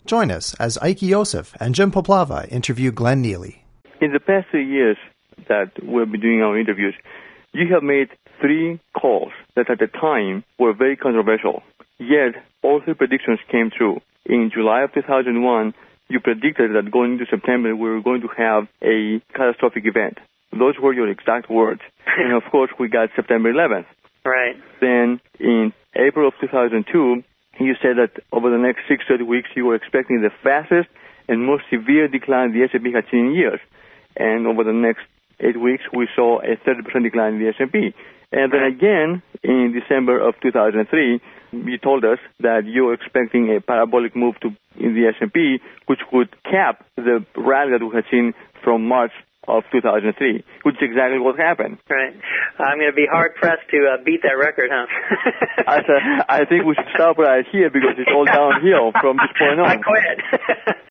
Join us as Ike Yosef and Jim Poplava interview Glenn Neely. In the past 3 years that we've been doing our interviews, you have made 3 calls that at the time were very controversial. Yet, all 3 predictions came true. In July of 2001, you predicted that going into September we were going to have a catastrophic event. Those were your exact words. And of course, we got September 11th. Right. Then in April of 2002, you said that over the next 6 to 8 weeks you were expecting the fastest and most severe decline the S&P had seen in years. And over the next 8 weeks, we saw a 30% decline in the S&P. And then again, in December of 2003, you told us that you were expecting a parabolic move in the S&P, which would cap the rally that we had seen from March of 2003, which is exactly what happened. Right. I'm going to be hard-pressed to beat that record, huh? I think we should stop right here because it's all downhill from this point on. I quit.